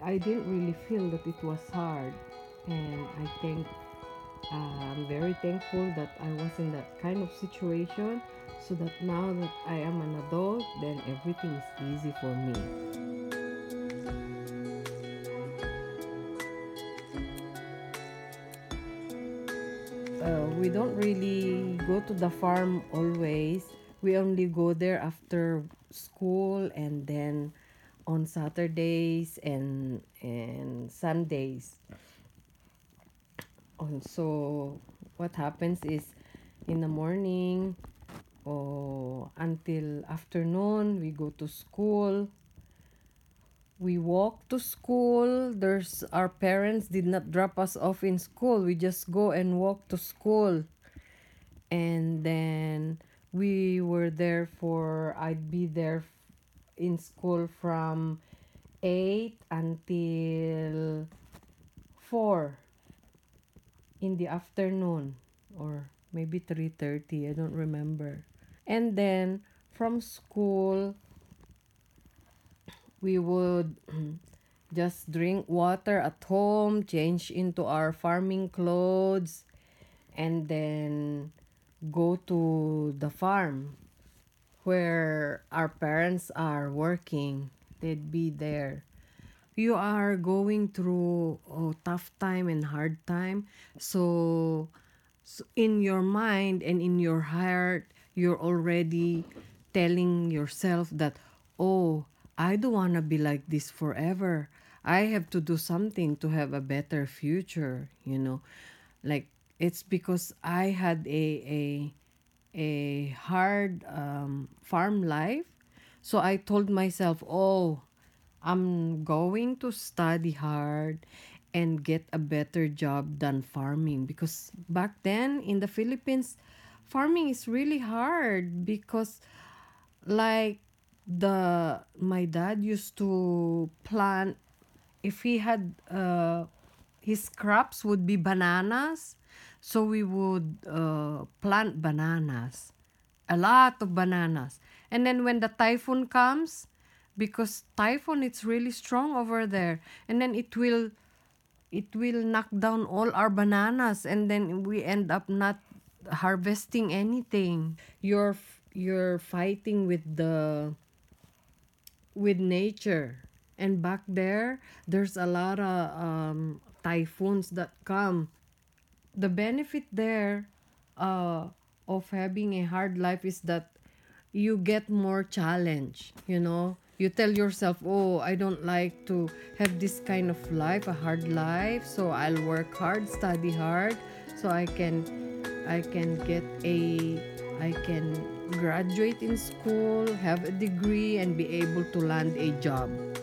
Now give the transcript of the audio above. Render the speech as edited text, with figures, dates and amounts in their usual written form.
I didn't really feel that it was hard, and I think I'm very thankful that I was in that kind of situation, so that now that I am an adult, then everything is easy for me. We don't really go to the farm always. We only go there after school, and then on Saturdays and Sundays. So what happens is, in the morning or until afternoon, we go to school. We walk to school. There's Our parents did not drop us off in school. We just go and walk to school. And then I'd be there in school from 8 until 4 in the afternoon, or maybe 3:30, I don't remember. And then from school, we would just drink water at home, change into our farming clothes, and then go to the farm where our parents are working. They'd be there. You are going through a tough time and hard time. So in your mind and in your heart, you're already telling yourself that, oh, I don't want to be like this forever. I have to do something to have a better future. Like, it's because I had a hard farm life. So I told myself, oh, I'm going to study hard and get a better job than farming, because back then in the Philippines, farming is really hard because, like, the my dad used to plant. If he had his crops would be bananas, so we would plant bananas, a lot of bananas. And then when the typhoon comes, because typhoon, it's really strong over there, and then it will knock down all our bananas, and then we end up not harvesting anything. You're fighting with nature. And back there's a lot of typhoons that come. The benefit there uh, of having a hard life is that you get more challenge. You tell yourself, oh, I don't like to have this kind of life, a hard life, so I'll work hard, study hard, so I can get a I can graduate in school, have a degree, and be able to land a job.